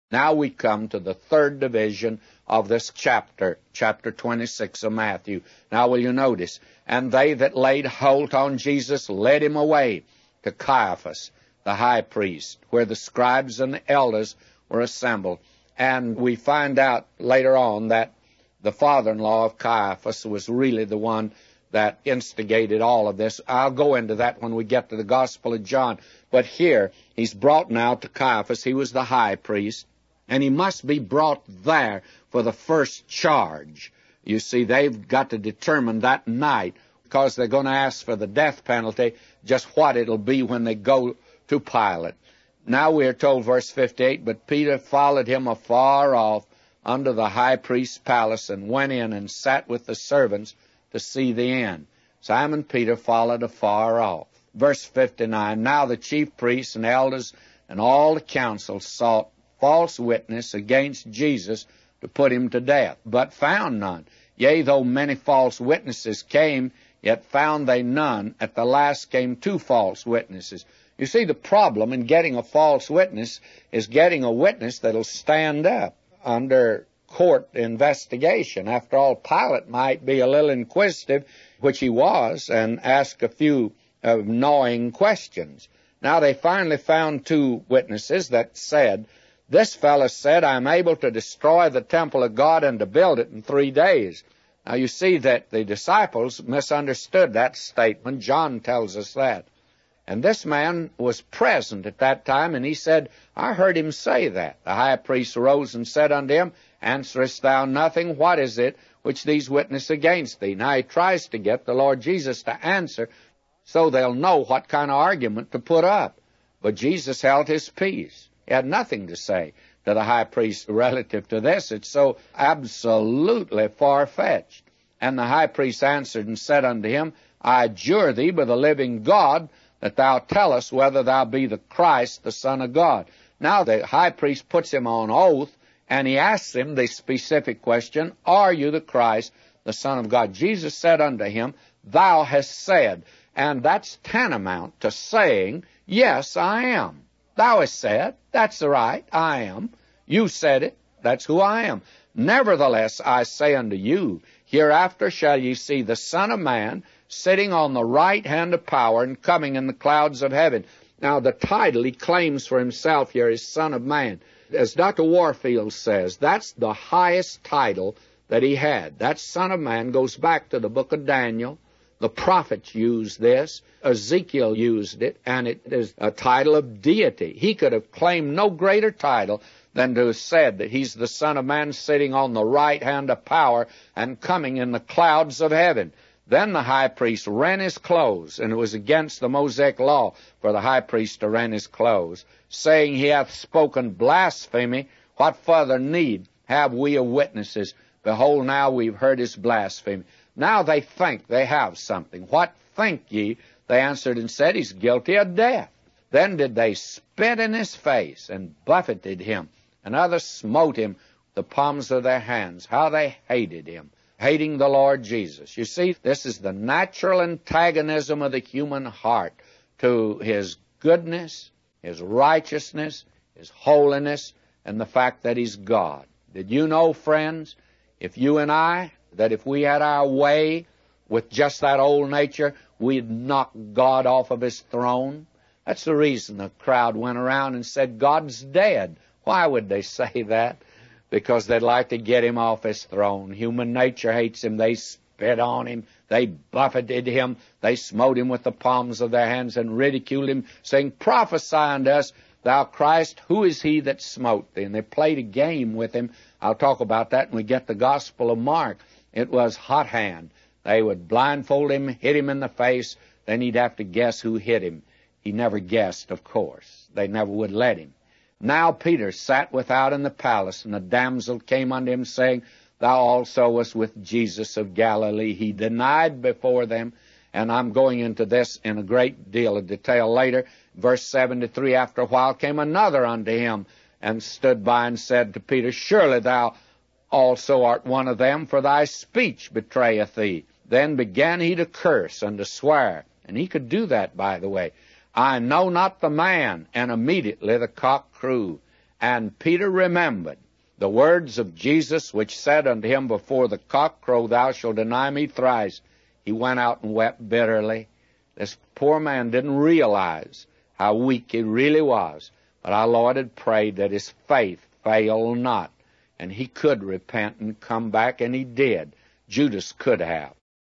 Now we come to the third division of this chapter, chapter 26 of Matthew. Now will you notice, and they that laid hold on Jesus led him away to Caiaphas, the high priest, where the scribes and the elders were assembled. And we find out later on that the father-in-law of Caiaphas was really the one that instigated all of this. I'll go into that when we get to the Gospel of John. But here, he's brought now to Caiaphas. He was the high priest, and he must be brought there for the first charge. You see, they've got to determine that night, because they're going to ask for the death penalty, just what it'll be when they go to Pilate. Now we are told, verse 58, but Peter followed him afar off under the high priest's palace and went in and sat with the servants to see the end. Simon Peter followed afar off. Verse 59, now the chief priests and elders and all the council sought false witness against Jesus to put him to death, but found none. Yea, though many false witnesses came, yet found they none. At the last came 2 false witnesses. You see, the problem in getting a false witness is getting a witness that'll stand up under court investigation. After all, Pilate might be a little inquisitive, which he was, and ask a few gnawing questions. Now they finally found 2 witnesses that said, this fellow said, I'm able to destroy the temple of God and to build it in 3 days. Now you see that the disciples misunderstood that statement. John tells us that. And this man was present at that time, and he said, I heard him say that. The high priest arose and said unto him, answerest thou nothing? What is it which these witness against thee? Now he tries to get the Lord Jesus to answer so they'll know what kind of argument to put up. But Jesus held his peace. He had nothing to say to the high priest relative to this. It's so absolutely far-fetched. And the high priest answered and said unto him, I adjure thee by the living God that thou tell us whether thou be the Christ, the Son of God. Now the high priest puts him on oath, and he asks him the specific question, are you the Christ, the Son of God? Jesus said unto him, thou hast said. And that's tantamount to saying, yes, I am. Thou hast said, that's right, I am. You said it, that's who I am. Nevertheless, I say unto you, hereafter shall ye see the Son of Man sitting on the right hand of power and coming in the clouds of heaven. Now, the title he claims for himself here is Son of Man. As Dr. Warfield says, that's the highest title that he had. That Son of Man goes back to the book of Daniel. The prophets used this. Ezekiel used it, and it is a title of deity. He could have claimed no greater title than to have said that he's the Son of Man sitting on the right hand of power and coming in the clouds of heaven. Then the high priest rent his clothes, and it was against the Mosaic law for the high priest to rent his clothes, saying, he hath spoken blasphemy. What further need have we of witnesses? Behold, now we've heard his blasphemy. Now they think they have something. What think ye? They answered and said, he's guilty of death. Then did they spit in his face and buffeted him, and others smote him with the palms of their hands. How they hated him, hating the Lord Jesus. You see, this is the natural antagonism of the human heart to his goodness, his righteousness, his holiness, and the fact that he's God. Did you know, friends, if you and I, that if we had our way with just that old nature, we'd knock God off of his throne? That's the reason the crowd went around and said, God's dead. Why would they say that? Because they'd like to get him off his throne. Human nature hates him. They spit on him. They buffeted him. They smote him with the palms of their hands and ridiculed him, saying, prophesy unto us, thou Christ, who is he that smote thee? And they played a game with him. I'll talk about that when we get the Gospel of Mark. It was hot hand. They would blindfold him, hit him in the face, then he'd have to guess who hit him. He never guessed, of course. They never would let him. Now Peter sat without in the palace, and a damsel came unto him, saying, thou also wast with Jesus of Galilee. He denied before them, and I'm going into this in a great deal of detail later. Verse 73, after a while came another unto him, and stood by and said to Peter, surely thou also art one of them, for thy speech betrayeth thee. Then began he to curse and to swear, and he could do that, by the way. I know not the man. And immediately the cock crew. And Peter remembered the words of Jesus, which said unto him, Before the cock crow, thou shalt deny me thrice. He went out and wept bitterly. This poor man didn't realize how weak he really was. But our Lord had prayed that his faith fail not. And he could repent and come back, and he did. Judas could have.